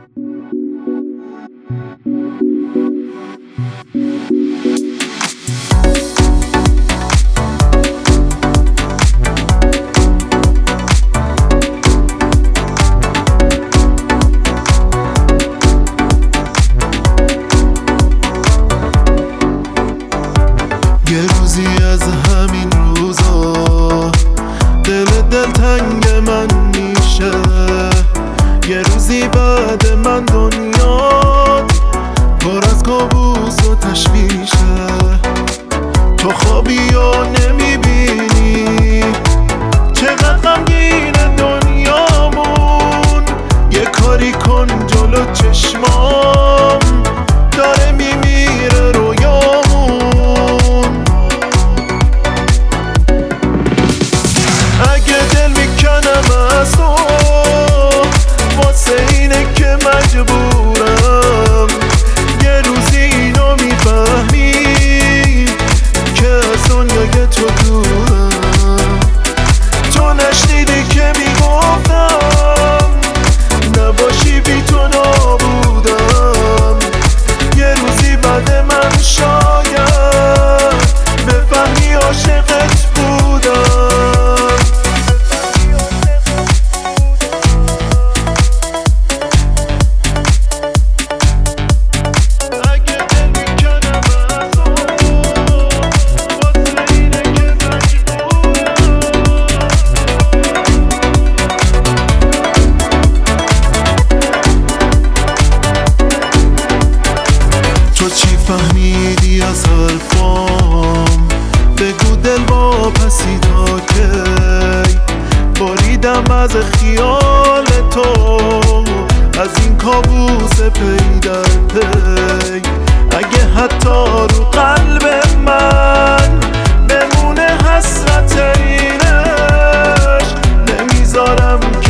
یه روزی از همین روزا دلتنگ من میشه، یه روزی بعد من دنیا پر از کابوس و تشویشه. تو خوابی یا نمیبینی چقدر غمگینه دنیامون، یه کاری کن جلو چشمام داره میمیره رویامون. اگه دل میکنم از تو واسه اینه که مجبورم یه روزی اینو میفهمی که از دنیای تو دورم. تو نشنیدی که میگفتم نباشی بی تو نابودم، یه روزی بعد من شاید بفهمی عاشقت بودم. تو چی فهمیدی از حرفام؟ بگو دل واپسی تا کی بریدم از خیال تو، از این کابوس پی در پی. اگه حتی رو قلب من بمونه حسرت این عشق نمیذارم که